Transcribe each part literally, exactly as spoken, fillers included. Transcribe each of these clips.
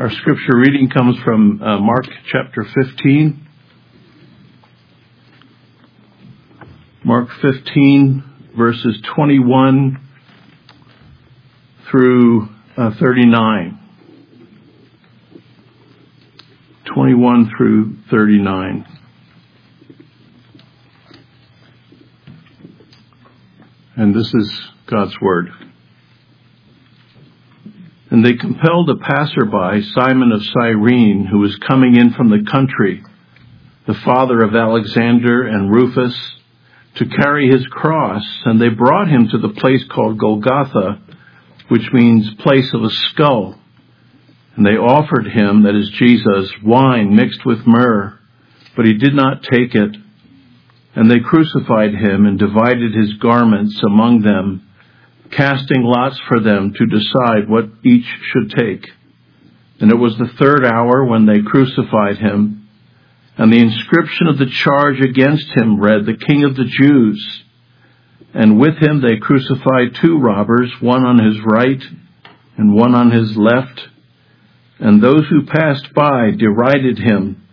Our scripture reading comes from uh, Mark chapter fifteen. Mark fifteen, verses twenty-one through uh, thirty-nine. twenty-one through thirty-nine. And this is God's word. And they compelled a passerby, Simon of Cyrene, who was coming in from the country, the father of Alexander and Rufus, to carry his cross, and they brought him to the place called Golgotha, which means place of a skull. And they offered him, that is Jesus, wine mixed with myrrh, but he did not take it. And they crucified him and divided his garments among them, casting lots for them to decide what each should take. And it was the third hour when they crucified him, and the inscription of the charge against him read, "The King of the Jews." And with him they crucified two robbers, one on his right and one on his left. And those who passed by derided him,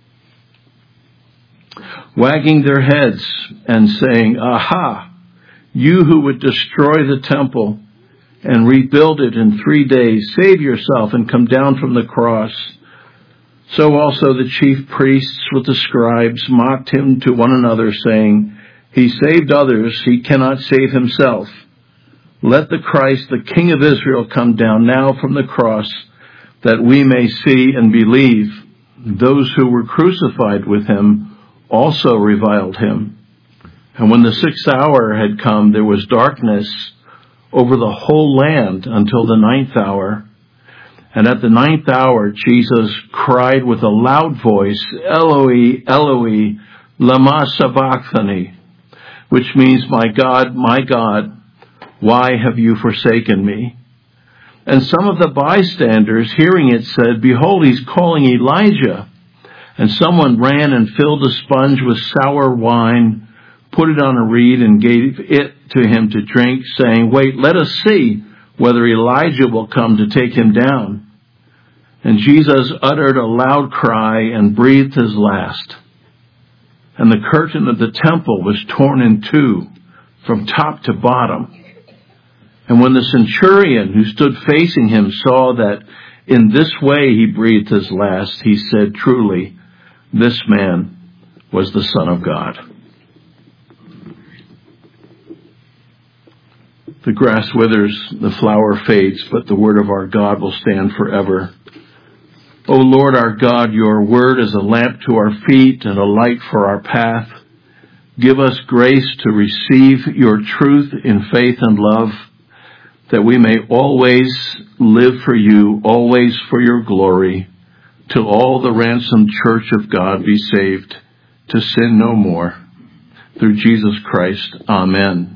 wagging their heads and saying, "Aha! You who would destroy the temple and rebuild it in three days, save yourself and come down from the cross." So also the chief priests with the scribes mocked him to one another, saying, "He saved others, he cannot save himself. Let the Christ, the King of Israel, come down now from the cross, that we may see and believe." Those who were crucified with him also reviled him. And when the sixth hour had come, there was darkness over the whole land until the ninth hour. And at the ninth hour, Jesus cried with a loud voice, "Eloi, Eloi, lama sabachthani," which means, "My God, my God, why have you forsaken me?" And some of the bystanders, hearing it, said, "Behold, he's calling Elijah." And someone ran and filled a sponge with sour wine, put it on a reed, and gave it to him to drink, saying, "Wait, let us see whether Elijah will come to take him down." And Jesus uttered a loud cry and breathed his last. And the curtain of the temple was torn in two from top to bottom. And when the centurion who stood facing him saw that in this way he breathed his last, he said, "Truly, this man was the Son of God." The grass withers, the flower fades, but the word of our God will stand forever. O Lord our God, your word is a lamp to our feet and a light for our path. Give us grace to receive your truth in faith and love, that we may always live for you, always for your glory, till all the ransomed church of God be saved, to sin no more. Through Jesus Christ. Amen.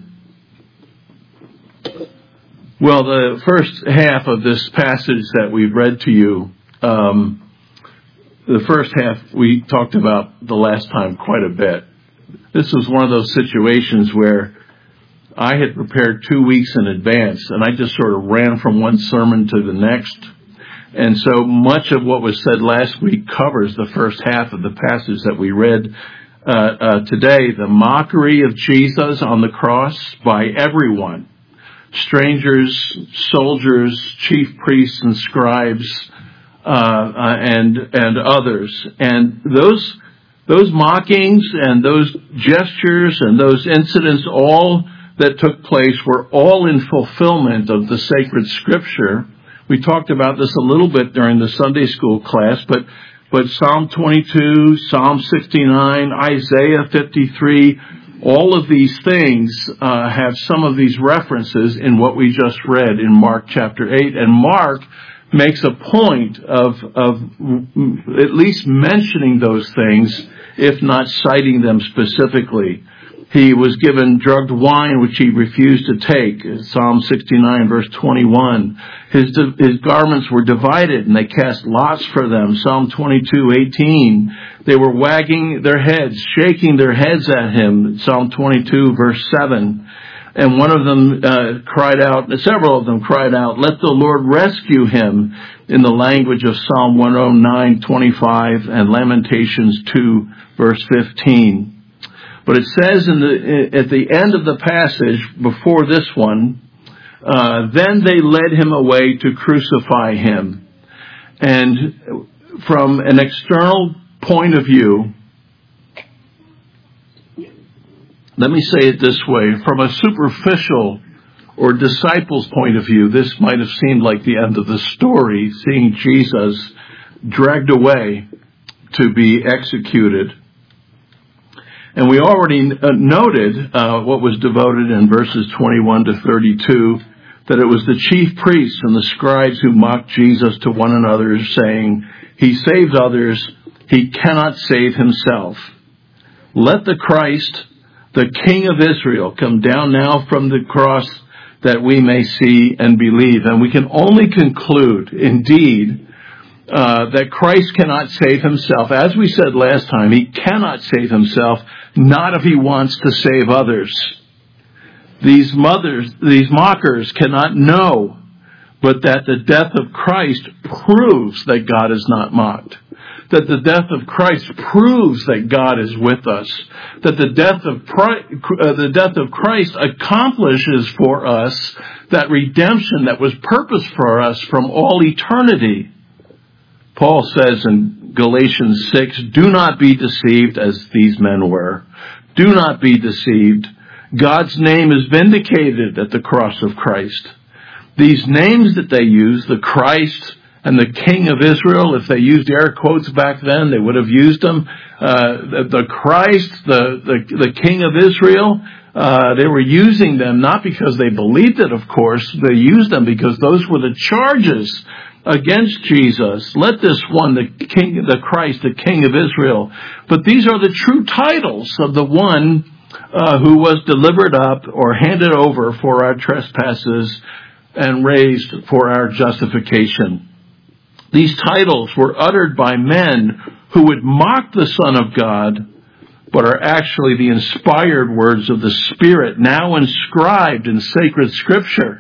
Well, the first half of this passage that we've read to you, um, the first half we talked about the last time quite a bit. This was one of those situations where I had prepared two weeks in advance, and I just sort of ran from one sermon to the next. And so much of what was said last week covers the first half of the passage that we read uh, uh, today. The mockery of Jesus on the cross by everyone. Strangers, soldiers, chief priests and scribes, uh, uh, and and others. And those those mockings and those gestures and those incidents, all that took place, were all in fulfillment of the sacred scripture. We talked about this a little bit during the Sunday school class, but but Psalm twenty-two, Psalm sixty-nine, Isaiah fifty-three, all of these things uh, have some of these references in what we just read in Mark chapter eight. And Mark makes a point of, of at least mentioning those things, if not citing them specifically. He was given drugged wine, which he refused to take. Psalm sixty-nine, verse twenty-one. His, his garments were divided, and they cast lots for them. Psalm twenty-two, eighteen. They were wagging their heads, shaking their heads at him. Psalm twenty-two, verse seven. And one of them uh, cried out, several of them cried out, "Let the Lord rescue him," in the language of Psalm one oh nine twenty-five and Lamentations two, verse fifteen. But it says in the, at the end of the passage before this one, uh, then they led him away to crucify him. And from an external point of view, let me say it this way, from a superficial or disciples' point of view, this might have seemed like the end of the story, seeing Jesus dragged away to be executed. And we already noted uh, what was devoted in verses twenty-one to thirty-two, that it was the chief priests and the scribes who mocked Jesus to one another, saying, "He saves others, he cannot save himself. Let the Christ, the King of Israel, come down now from the cross that we may see and believe." And we can only conclude, indeed, uh, that Christ cannot save himself. As we said last time, he cannot save himself, not if he wants to save others. These mothers, these mockers cannot know but that the death of Christ proves that God is not mocked. That the death of Christ proves that God is with us. That the death of uh, the death of Christ accomplishes for us that redemption that was purposed for us from all eternity. Paul says in Galatians six, "Do not be deceived as these men were. Do not be deceived. God's name is vindicated at the cross of Christ." These names that they use, the Christ and the King of Israel, if they used air quotes back then, they would have used them. Uh, the, the Christ, the, the, the King of Israel, uh, they were using them not because they believed it, of course. They used them because those were the charges against Jesus. Let this one, the King, the Christ, the King of Israel. But these are the true titles of the one uh, who was delivered up or handed over for our trespasses and raised for our justification. These titles were uttered by men who would mock the Son of God, but are actually the inspired words of the Spirit, now inscribed in sacred Scripture,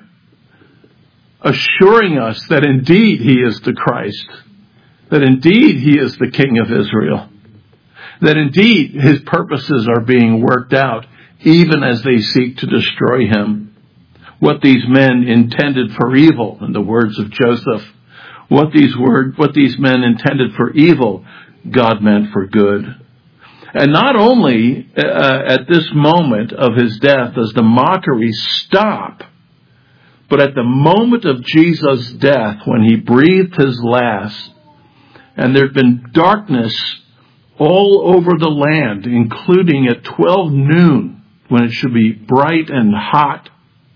assuring us that indeed he is the Christ, that indeed he is the King of Israel, that indeed his purposes are being worked out, even as they seek to destroy him. What these men intended for evil, in the words of Joseph, what these word, what these men intended for evil, God meant for good. And not only uh, at this moment of his death does the mockery stop, but at the moment of Jesus' death, when he breathed his last, and there had been darkness all over the land, including at twelve noon, when it should be bright and hot,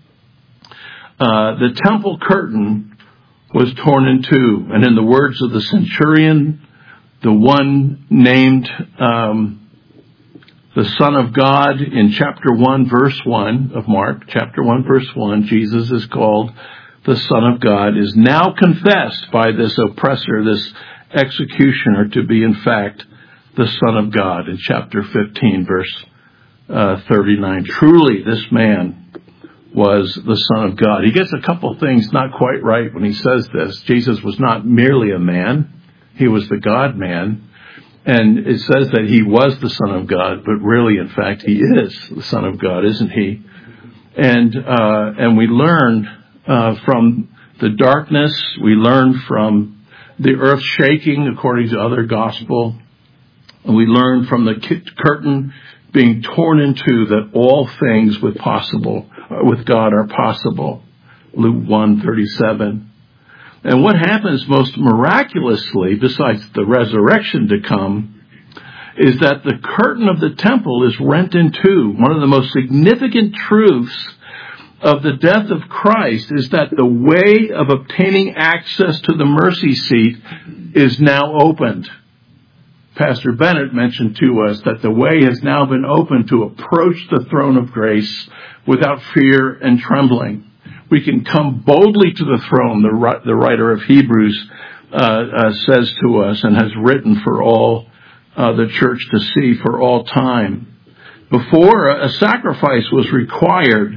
uh, the temple curtain was torn in two. And in the words of the centurion, the one named um, the Son of God in chapter one, verse one of Mark, chapter one, verse one, Jesus is called the Son of God, is now confessed by this oppressor, this executioner, to be in fact the Son of God in chapter fifteen, verse uh, thirty-nine. Truly, this man was the Son of God. He gets a couple things not quite right when he says this. Jesus was not merely a man. He was the God-man. And it says that he was the Son of God, but really, in fact, he is the Son of God, isn't he? And uh, and we learn uh, from the darkness, we learn from the earth shaking, according to other gospel, and we learn from the curtain being torn in two that all things with possible with God are possible. Luke one thirty-seven. And what happens most miraculously, besides the resurrection to come, is that the curtain of the temple is rent in two. One of the most significant truths of the death of Christ is that the way of obtaining access to the mercy seat is now opened. Pastor Bennett mentioned to us that the way has now been opened to approach the throne of grace without fear and trembling. We can come boldly to the throne, the, the writer of Hebrews uh, uh, says to us, and has written for all uh, the church to see for all time. Before, a sacrifice was required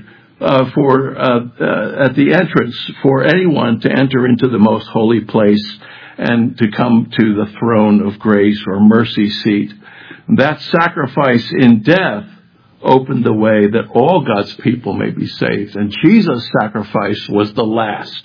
uh, for uh, uh, at the entrance for anyone to enter into the most holy place and to come to the throne of grace or mercy seat. That sacrifice in death opened the way that all God's people may be saved. And Jesus' sacrifice was the last.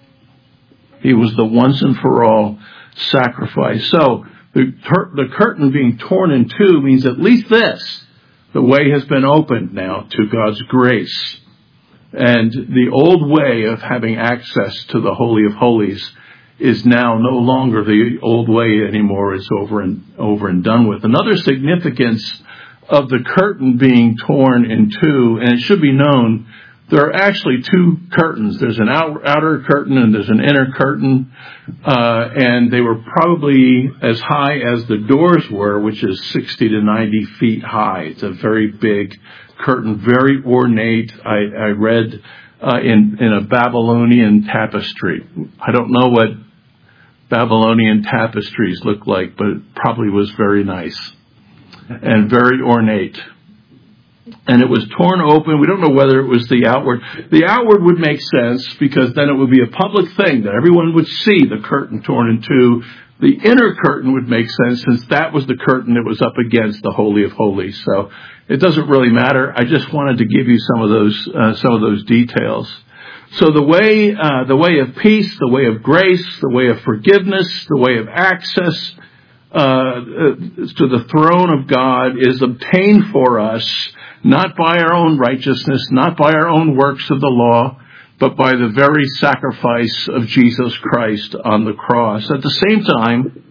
He was the once and for all sacrifice. So the, the curtain being torn in two means at least this: the way has been opened now to God's grace. And the old way of having access to the Holy of Holies is now no longer the old way anymore. It's over and over and done with. Another significance of the curtain being torn in two, and it should be known, there are actually two curtains. There's an out, outer curtain and there's an inner curtain, uh, and they were probably as high as the doors were, which is sixty to ninety feet high. It's a very big curtain, very ornate. I, I read uh, in, in a Babylonian tapestry. I don't know what Babylonian tapestries look like, but it probably was very nice and very ornate. And it was torn open. We don't know whether it was the outward. The outward would make sense because then it would be a public thing that everyone would see the curtain torn in two. The inner curtain would make sense since that was the curtain that was up against the Holy of Holies. So it doesn't really matter. I just wanted to give you some of those uh, some of those details. So the way uh, the way of peace, the way of grace, the way of forgiveness, the way of access uh, to the throne of God is obtained for us not by our own righteousness, not by our own works of the law, but by the very sacrifice of Jesus Christ on the cross. At the same time,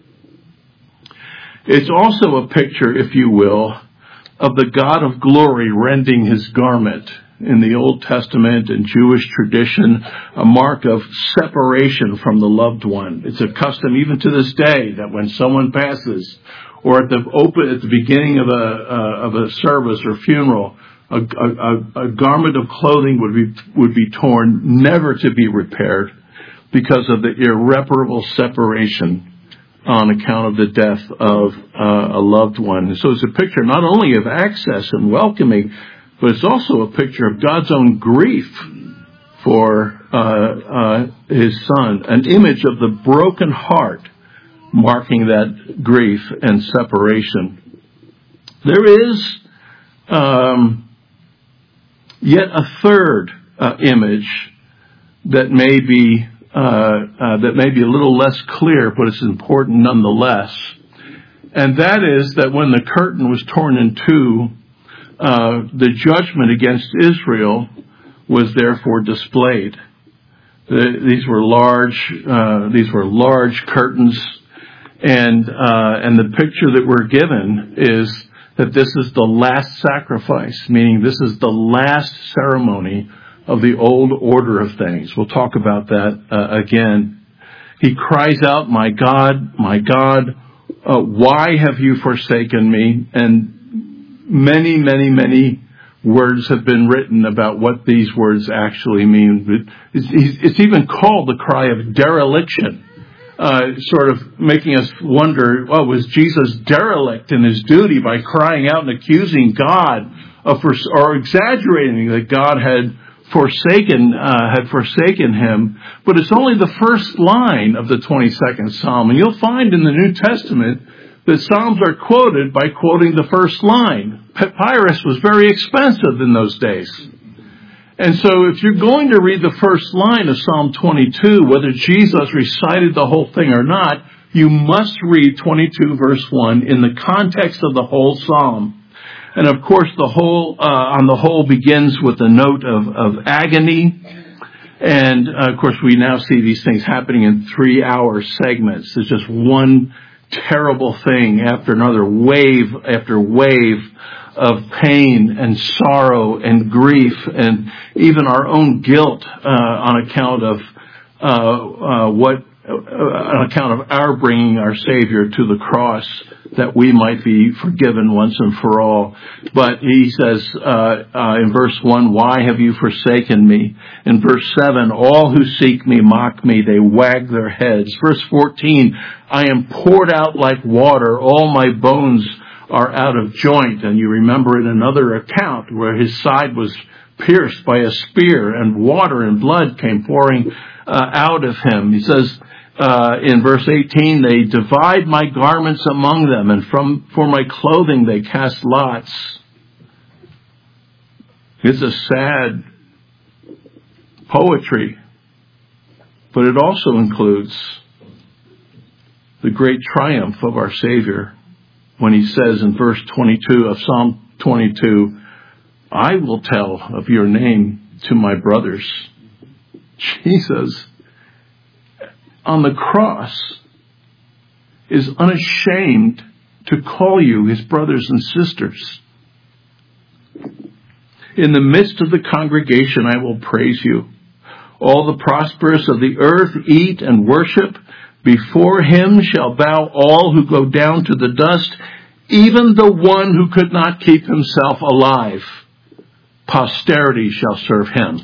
it's also a picture, if you will, of the God of glory rending his garment. In the Old Testament and Jewish tradition, a mark of separation from the loved one. It's a custom even to this day that when someone passes, or at the open at the beginning of a uh, of a service or funeral, a, a, a garment of clothing would be would be torn, never to be repaired, because of the irreparable separation on account of the death of uh, a loved one. So it's a picture not only of access and welcoming, but it's also a picture of God's own grief for uh, uh, his son, an image of the broken heart marking that grief and separation. There is um, yet a third uh, image that may be uh, uh, that may be a little less clear, but it's important nonetheless. And that is that when the curtain was torn in two, uh, the judgment against Israel was therefore displayed. The, these were large. Uh, these were large curtains. And uh, and the picture that we're given is that this is the last sacrifice, meaning this is the last ceremony of the old order of things. We'll talk about that uh, again. He cries out, "My God, my God, uh, why have you forsaken me?" And many, many, many words have been written about what these words actually mean. It's, it's even called the cry of dereliction. Uh, sort of making us wonder, well, was Jesus derelict in his duty by crying out and accusing God of, fors- or exaggerating that God had forsaken, uh, had forsaken him? But it's only the first line of the twenty-second Psalm. And you'll find in the New Testament that Psalms are quoted by quoting the first line. Papyrus was very expensive in those days. And so if you're going to read the first line of Psalm twenty-two, whether Jesus recited the whole thing or not, you must read twenty-two verse one in the context of the whole Psalm. And of course, the whole, uh, on the whole begins with a note of, of agony. And uh, of course, we now see these things happening in three hour segments. There's just one terrible thing after another, wave after wave of pain and sorrow and grief and even our own guilt uh, on account of uh, uh, what uh, on account of our bringing our Savior to the cross that we might be forgiven once and for all. But he says uh, uh, in verse one, "Why have you forsaken me?" In verse seven, "All who seek me mock me, they wag their heads." Verse fourteen, "I am poured out like water, all my bones are out of joint. And you remember in another account where his side was pierced by a spear and water and blood came pouring uh, out of him. He says uh, in verse eighteen, they divide my garments among them, and from for my clothing they cast lots. It's a sad poetry, but it also includes the great triumph of our Savior when he says in verse twenty-two of Psalm twenty-two, I will tell of your name to my brothers. Jesus, on the cross, is unashamed to call you his brothers and sisters. In the midst of the congregation, I will praise you. All the prosperous of the earth eat and worship. Before him shall bow all who go down to the dust, even the one who could not keep himself alive. Posterity shall serve him.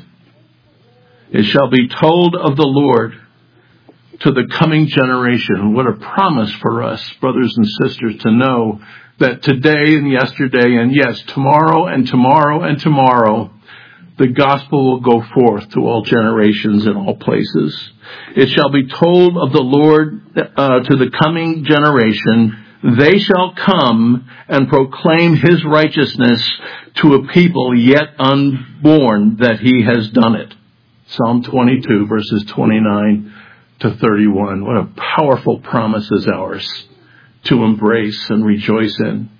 It shall be told of the Lord to the coming generation. What a promise for us, brothers and sisters, to know that today and yesterday and yes, tomorrow and tomorrow and tomorrow, the gospel will go forth to all generations and all places. It shall be told of the Lord uh, to the coming generation. They shall come and proclaim his righteousness to a people yet unborn, that he has done it. Psalm twenty-two, verses twenty-nine to thirty-one. What a powerful promise is ours to embrace and rejoice in.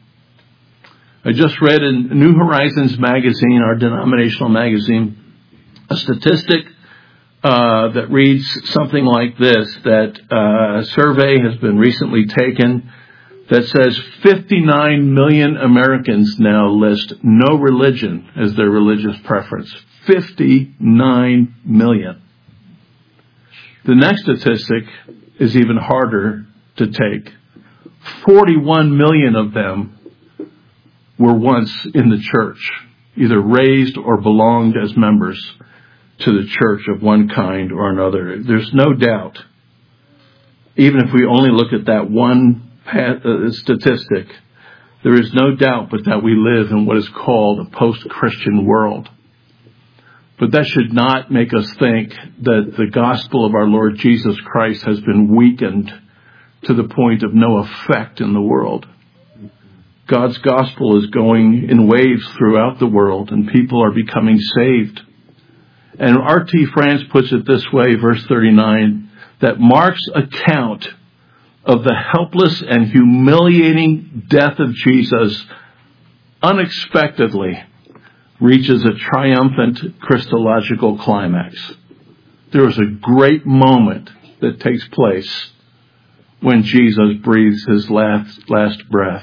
I just read in New Horizons magazine, our denominational magazine, a statistic uh, that reads something like this, that uh, a survey has been recently taken that says fifty-nine million Americans now list no religion as their religious preference. fifty-nine million. The next statistic is even harder to take. forty-one million of them were once in the church, either raised or belonged as members to the church of one kind or another. There's no doubt, even if we only look at that one statistic, there is no doubt but that we live in what is called a post-Christian world. But that should not make us think that the gospel of our Lord Jesus Christ has been weakened to the point of no effect in the world. God's gospel is going in waves throughout the world, and people are becoming saved. And R T France puts it this way, verse thirty-nine, that Mark's account of the helpless and humiliating death of Jesus unexpectedly reaches a triumphant Christological climax. There is a great moment that takes place when Jesus breathes his last, last breath.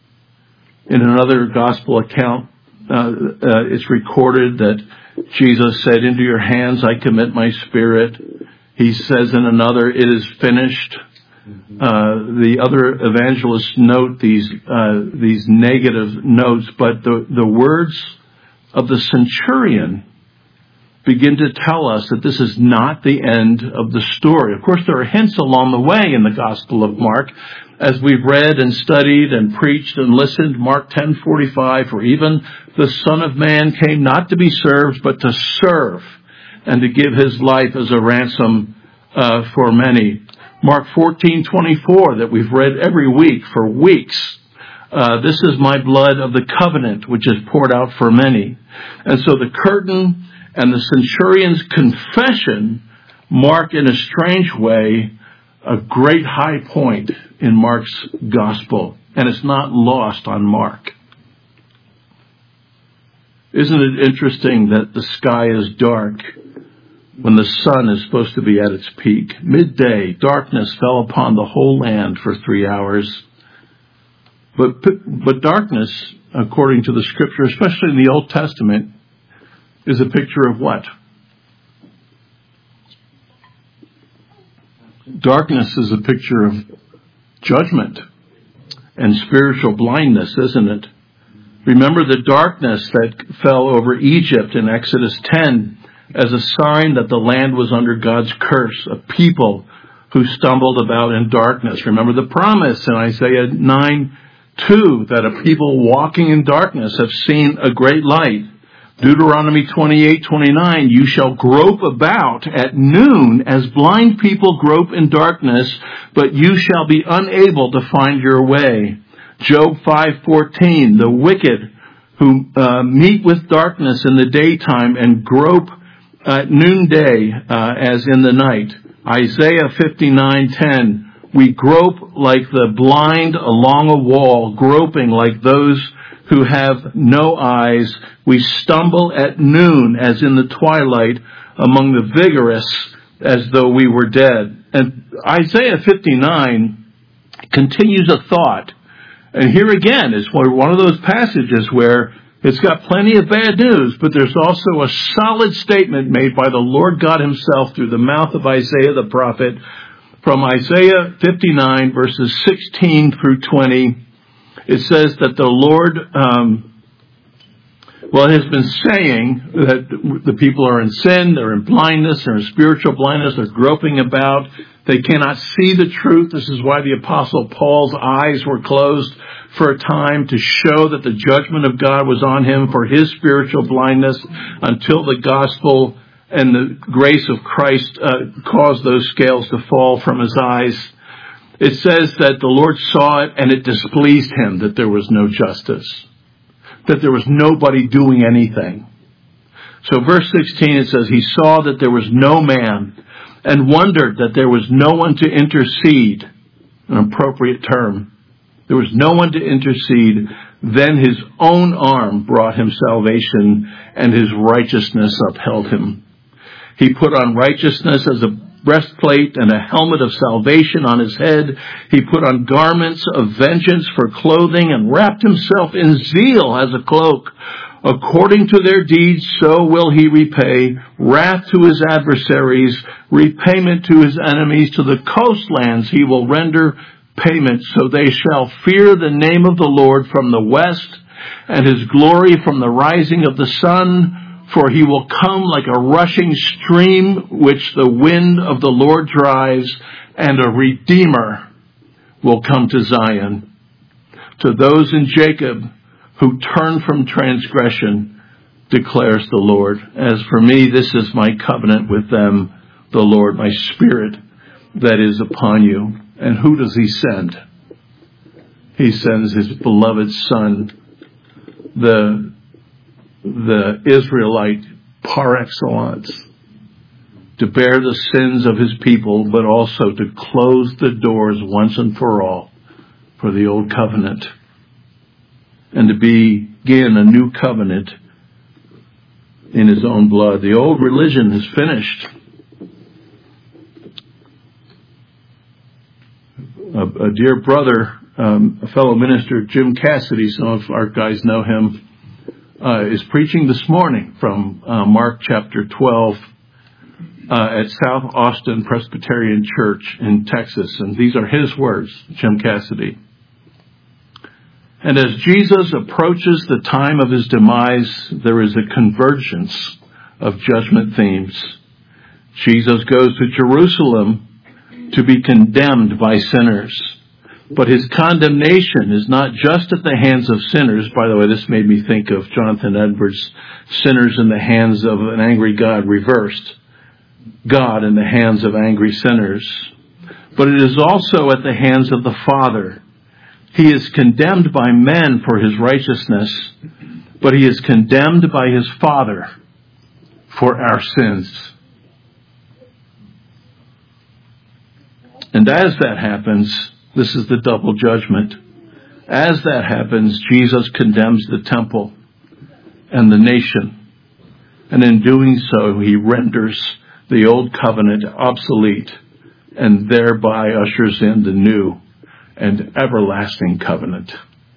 In another gospel account, uh, uh, it's recorded that Jesus said, into your hands I commit my spirit. He says in another, it is finished. Uh, the other evangelists note these uh, these negative notes, but the, the words of the centurion begin to tell us that this is not the end of the story. Of course, there are hints along the way in the Gospel of Mark, as we've read and studied and preached and listened. Mark ten forty-five, for even the Son of Man came not to be served, but to serve and to give his life as a ransom uh, for many. Mark fourteen twenty-four, that we've read every week for weeks. Uh, this is my blood of the covenant, which is poured out for many. And so the curtain and the centurion's confession mark in a strange way a great high point in Mark's gospel. And it's not lost on Mark. Isn't it interesting that the sky is dark when the sun is supposed to be at its peak? Midday, darkness fell upon the whole land for three hours. But, but darkness, according to the scripture, especially in the Old Testament, is a picture of what? Darkness is a picture of judgment and spiritual blindness, isn't it? Remember the darkness that fell over Egypt in Exodus ten as a sign that the land was under God's curse, a people who stumbled about in darkness. Remember the promise in Isaiah nine Two, that a people walking in darkness have seen a great light. Deuteronomy twenty-eight twenty-nine, you shall grope about at noon as blind people grope in darkness, but you shall be unable to find your way. Job five fourteen, the wicked who uh, meet with darkness in the daytime and grope at noonday uh, as in the night. Isaiah fifty-nine ten, we grope like the blind along a wall, groping like those who have no eyes. We stumble at noon as in the twilight, among the vigorous as though we were dead. And Isaiah fifty-nine continues a thought. And here again is one of those passages where it's got plenty of bad news, but there's also a solid statement made by the Lord God himself through the mouth of Isaiah the prophet. From Isaiah fifty-nine, verses sixteen through twenty, it says that the Lord, um, well, has been saying that the people are in sin, they're in blindness, they're in spiritual blindness, they're groping about, they cannot see the truth. This is why the Apostle Paul's eyes were closed for a time, to show that the judgment of God was on him for his spiritual blindness until the gospel and the grace of Christ uh, caused those scales to fall from his eyes. It says that the Lord saw it and it displeased him that there was no justice, that there was nobody doing anything. So verse sixteen, it says, he saw that there was no man and wondered that there was no one to intercede, an appropriate term. There was no one to intercede. Then his own arm brought him salvation, and his righteousness upheld him. He put on righteousness as a breastplate and a helmet of salvation on his head. He put on garments of vengeance for clothing and wrapped himself in zeal as a cloak. According to their deeds, so will he repay wrath to his adversaries, repayment to his enemies. To the coastlands he will render payment, so they shall fear the name of the Lord from the west, and his glory from the rising of the sun. For he will come like a rushing stream which the wind of the Lord drives, and a Redeemer will come to Zion. To those in Jacob who turn from transgression, declares the Lord. As for me, this is my covenant with them, the Lord, my spirit that is upon you. And who does he send? He sends his beloved Son, the the Israelite par excellence, to bear the sins of his people, but also to close the doors once and for all for the old covenant, and to begin a new covenant in his own blood. The old religion is finished. A, a dear brother, um, a fellow minister, Jim Cassidy, some of our guys know him, Uh, is preaching this morning from uh, Mark chapter twelve uh, at South Austin Presbyterian Church in Texas. And these are his words, Jim Cassidy. And as Jesus approaches the time of his demise, there is a convergence of judgment themes. Jesus goes to Jerusalem to be condemned by sinners. But his condemnation is not just at the hands of sinners. By the way, this made me think of Jonathan Edwards' sinners in the hands of an angry God, reversed. God in the hands of angry sinners. But it is also at the hands of the Father. He is condemned by men for his righteousness, but he is condemned by his Father for our sins. And as that happens, this is the double judgment. As that happens, Jesus condemns the temple and the nation. And in doing so, he renders the old covenant obsolete and thereby ushers in the new and everlasting covenant.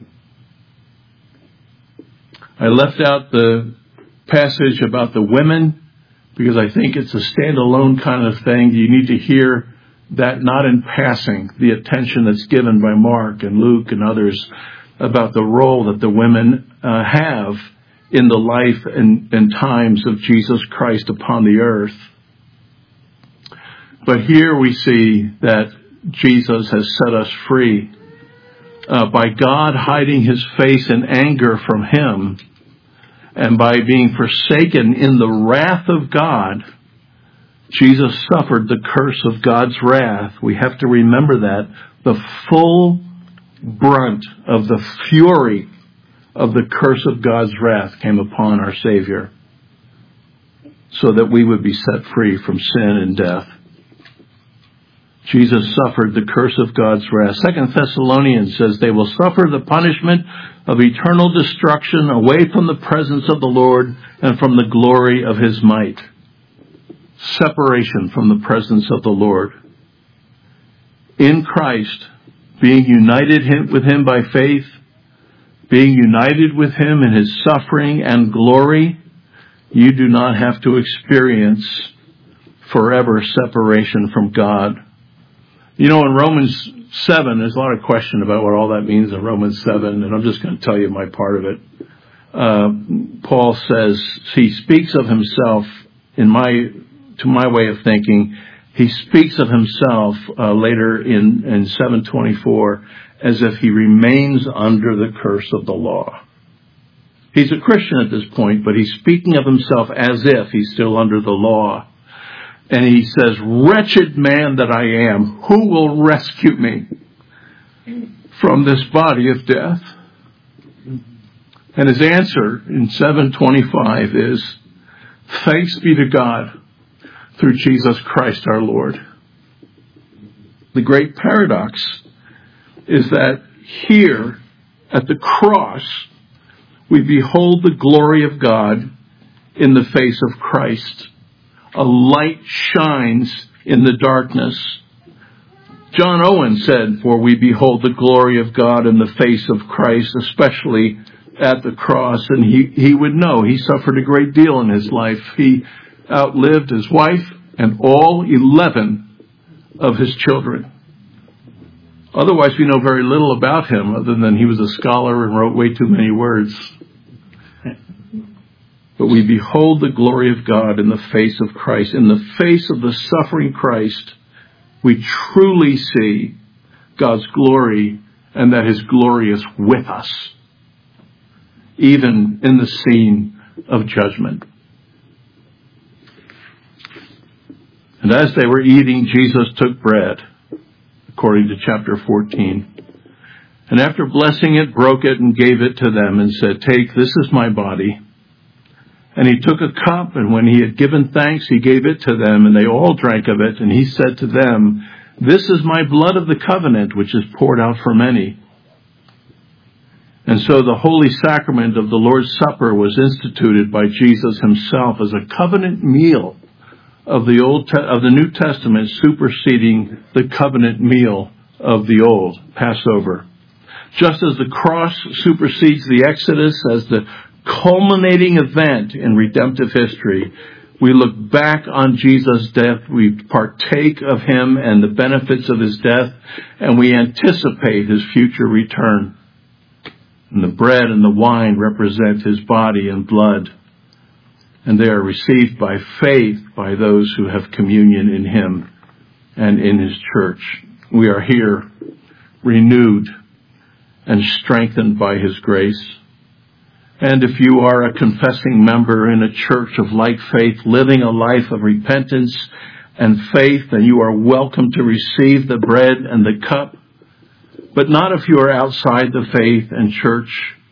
I left out the passage about the women because I think it's a standalone kind of thing. You need to hear that not in passing, the attention that's given by Mark and Luke and others about the role that the women uh, have in the life and, and times of Jesus Christ upon the earth. But here we see that Jesus has set us free uh, by God hiding his face in anger from him, and by being forsaken in the wrath of God, Jesus suffered the curse of God's wrath. We have to remember that. The full brunt of the fury of the curse of God's wrath came upon our Savior, so that we would be set free from sin and death. Jesus suffered the curse of God's wrath. Second Thessalonians says they will suffer the punishment of eternal destruction away from the presence of the Lord and from the glory of his might. Separation from the presence of the Lord. In Christ, being united with him by faith, being united with him in his suffering and glory, you do not have to experience forever separation from God. You know, in Romans seven, there's a lot of question about what all that means in Romans seven, and I'm just going to tell you my part of it. Uh, Paul says, he speaks of himself, in my, to my way of thinking, he speaks of himself uh, later in, in seven twenty-four as if he remains under the curse of the law. He's a Christian at this point, but he's speaking of himself as if he's still under the law. And he says, wretched man that I am, who will rescue me from this body of death? And his answer in seven twenty-five is, thanks be to God through Jesus Christ our Lord. The great paradox is that here at the cross, we behold the glory of God in the face of Christ. A light shines in the darkness. John Owen said, for we behold the glory of God in the face of Christ, especially at the cross. And he, he would know he suffered a great deal in his life. He outlived his wife and all eleven of his children. Otherwise, we know very little about him other than he was a scholar and wrote way too many words. But we behold the glory of God in the face of Christ. In the face of the suffering Christ, we truly see God's glory and that his glory is with us, even in the scene of judgment. And as they were eating, Jesus took bread, according to chapter fourteen. And after blessing it, broke it and gave it to them and said, take, this is my body. And he took a cup, and when he had given thanks, he gave it to them, and they all drank of it. And he said to them, this is my blood of the covenant, which is poured out for many. And so the holy sacrament of the Lord's Supper was instituted by Jesus himself as a covenant meal of the Old Te- of the New Testament, superseding the covenant meal of the Old, Passover. Just as the cross supersedes the Exodus as the culminating event in redemptive history, we look back on Jesus' death, we partake of him and the benefits of his death, and we anticipate his future return. And the bread and the wine represent his body and blood, and they are received by faith by those who have communion in him and in his church. We are here renewed and strengthened by his grace. And if you are a confessing member in a church of like faith, living a life of repentance and faith, then you are welcome to receive the bread and the cup. But not if you are outside the faith and church.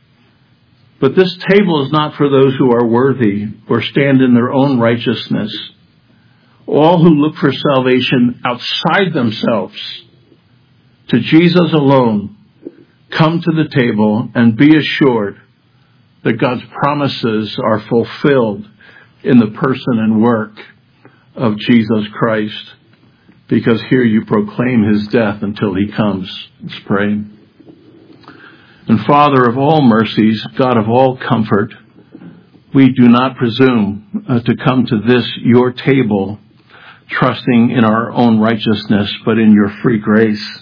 But this table is not for those who are worthy or stand in their own righteousness. All who look for salvation outside themselves, to Jesus alone, come to the table and be assured that God's promises are fulfilled in the person and work of Jesus Christ, because here you proclaim his death until he comes. Let's pray. And Father of all mercies, God of all comfort, we do not presume uh, to come to this, your table, trusting in our own righteousness, but in your free grace.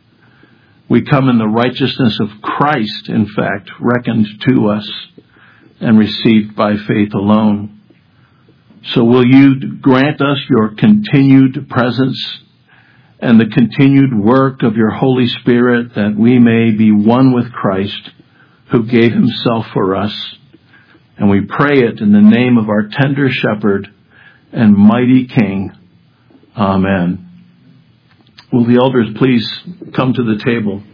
We come in the righteousness of Christ, in fact, reckoned to us and received by faith alone. So will you grant us your continued presence and the continued work of your Holy Spirit, that we may be one with Christ, who gave himself for us. And we pray it in the name of our tender shepherd and mighty King. Amen. Will the elders please come to the table?